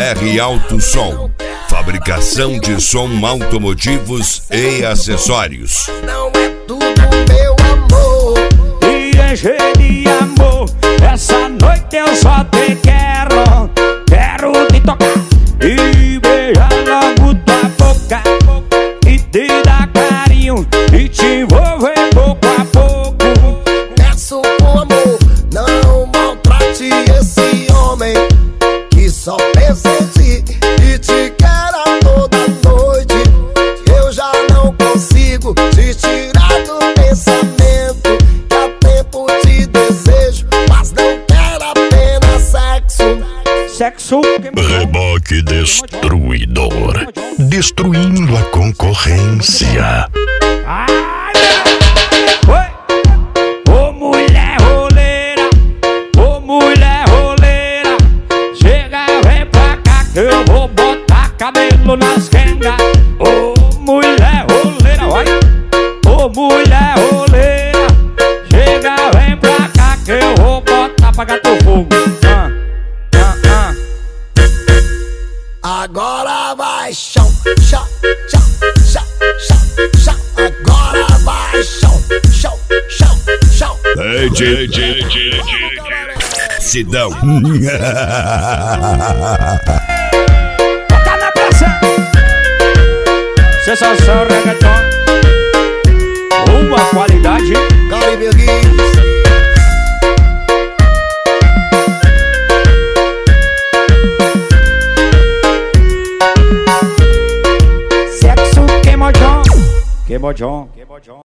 BR Alto Som, fabricação de som automotivos e acessórios. Não é tudo, meu amor. E encher de amor, essa noite eu só te quero. Quero te tocar e beijar logo tua boca, e te dar carinho e te envolver pouco a pouco. Peço com amor, não maltrate esse homem que só pensa em ti e te quer a toda noite. Eu já não consigo te tirar do pensamento, que há tempo te desejo, mas não quero apenas sexo. Sexo Reboque destruidor, destruindo a concorrência. ai, oi. Ô mulher roleira, ô mulher roleira, chega, vem pra cá que eu vou botar cabelo nas rengas. Ô mulher roleira, vai. Ô mulher roleira, chega, vem pra cá que eu vou botar pra gato fogo. Agora vai chão, chão, chão, chão, chão, chão. Agora vai chão, chão, chão, chão. Sidão. Toca na pressão. Sensação reggaeton, uma qualidade. Caribe Guiz. Sexo queimojão, queimojão, queimojão.